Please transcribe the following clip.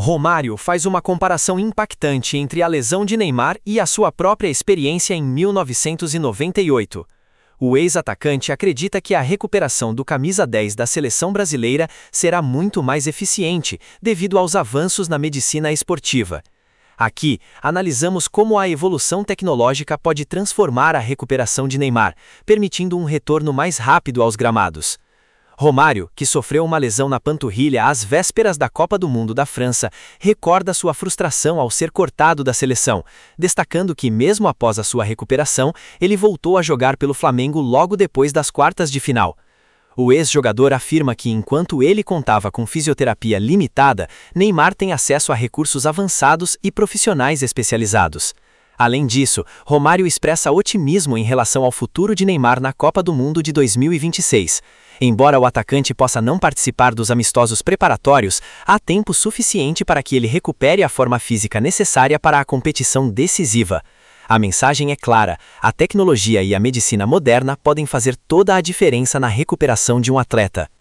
Romário faz uma comparação impactante entre a lesão de Neymar e a sua própria experiência em 1998. O ex-atacante acredita que a recuperação do camisa 10 da seleção brasileira será muito mais eficiente devido aos avanços na medicina esportiva. Aqui, analisamos como a evolução tecnológica pode transformar a recuperação de Neymar, permitindo um retorno mais rápido aos gramados. Romário, que sofreu uma lesão na panturrilha às vésperas da Copa do Mundo da França, recorda sua frustração ao ser cortado da seleção, destacando que, mesmo após a sua recuperação, ele voltou a jogar pelo Flamengo logo depois das quartas de final. O ex-jogador afirma que, enquanto ele contava com fisioterapia limitada, Neymar tem acesso a recursos avançados e profissionais especializados. Além disso, Romário expressa otimismo em relação ao futuro de Neymar na Copa do Mundo de 2026. Embora o atacante possa não participar dos amistosos preparatórios, há tempo suficiente para que ele recupere a forma física necessária para a competição decisiva. A mensagem é clara: a tecnologia e a medicina moderna podem fazer toda a diferença na recuperação de um atleta.